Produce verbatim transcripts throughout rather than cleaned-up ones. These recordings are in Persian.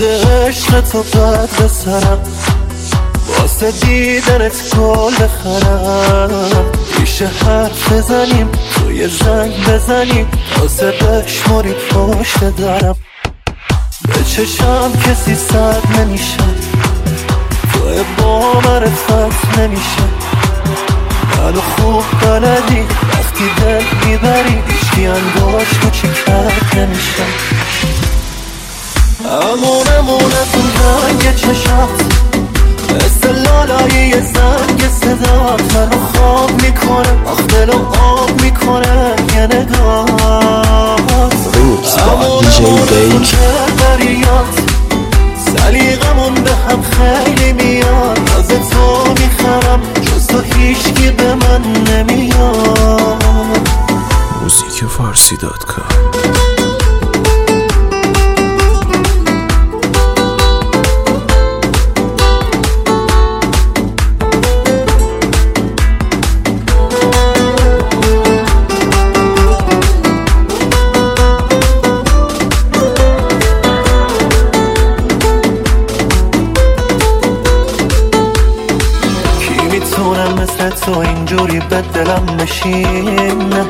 عشق تو بد به سرم، واسه دیدنت گل بخرم. میشه حرف بزنیم توی زنگ بزنیم، واسه بشماری پشت درم. به چشم کسی سر نمیشه، توی با معرفت نمیشه. منو خوب بلدی وقتی دل میبری، هیچکی انگاش کوچیکت نمیشه. امون امون از اون رنگ چشات، مثل لالای یه زنگ صدات منو خواب میکنه، آخ دلو آب میکنه یه نگاهات. امون امون از اون بریات، سلیقمون به هم خیلی میاد. از تو میخرم جز تو هیچکی به من نمیاد. موزیک فارسی دات کام. میتونم مثل تو اینجوری به دلم بشینه،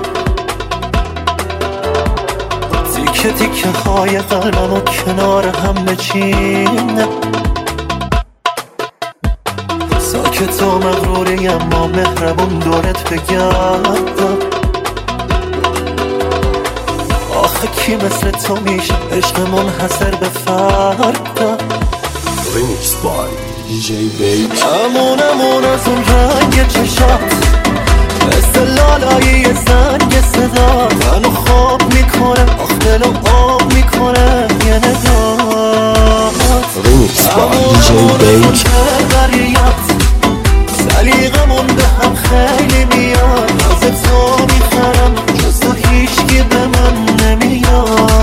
تیکه تیکه های قلبمو کنار هم بچینه. ساکت و مغروری اما مهربون دورت بگردم. آخه کی مثل تو میشه عشق منحصر به فردم. ریمیکس بای دی جی بیک. امون امون از اون رنگ چشات، مثل لالای یه زنگ صدات منو خواب میکنه، آخ دلو آب میکنه یه نگاهات. ریمیکس بای دی جی بیک. سلیقمون به هم خیلی میاد. از تو میخرم جز تو هیچکی به من نمیاد.